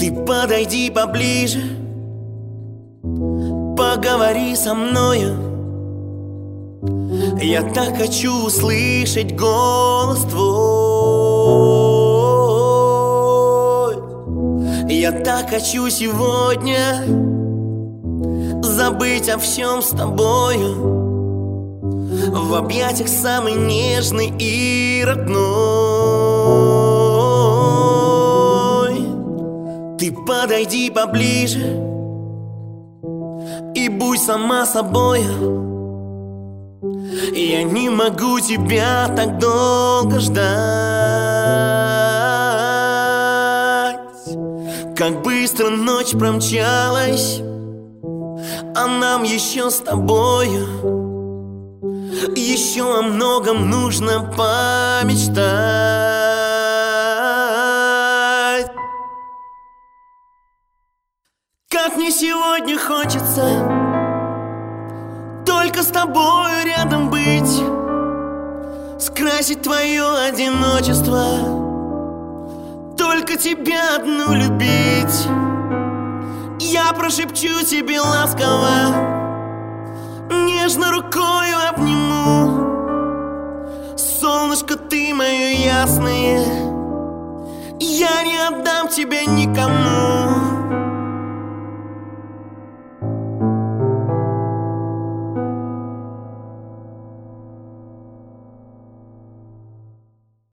Ты подойди поближе, поговори со мною. Я так хочу услышать голос твой. Я так хочу сегодня забыть о всем с тобою, в объятиях самый нежный и родной. Ты подойди поближе и будь сама собою. Я не могу тебя так долго ждать. Как быстро ночь промчалась, а нам еще с тобою еще о многом нужно помечтать. Как мне сегодня хочется только с тобою рядом быть, скрасить твое одиночество, только тебя одну любить. Я прошепчу тебе ласково, нежно рукою обниму. Солнышко, ты мое ясное, я не отдам тебя никому.